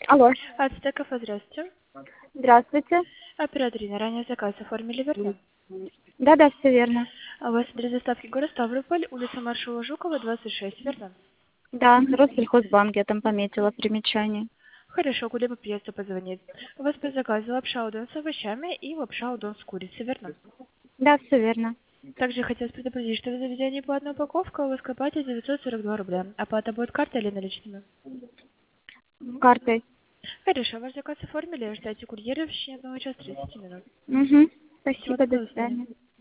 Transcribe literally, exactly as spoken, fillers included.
Алло. От Стекова, здравствуйте. Здравствуйте. Оператор Ирина, ранее заказ оформили, верно? Да-да, все верно. А у вас адрес доставки город Ставрополь, улица Маршала Жукова, двадцать шесть, верно? Да, Россельхозбанк, я там пометила примечание. Хорошо, куда по приезду позвонить? У вас по заказу лапша удон с овощами и лапша удон с курицей, верно? Да, все верно. Также хотелось предупредить, что в заведении по одной упаковке у вас копаете девятьсот сорок два рубля. Оплата будет картой или наличными? Картой. Хорошо, ваш заказ оформили, ждайте курьера в течение одного часа тридцать минут. Угу. Всего Спасибо, до доброго, до свидания. свидания.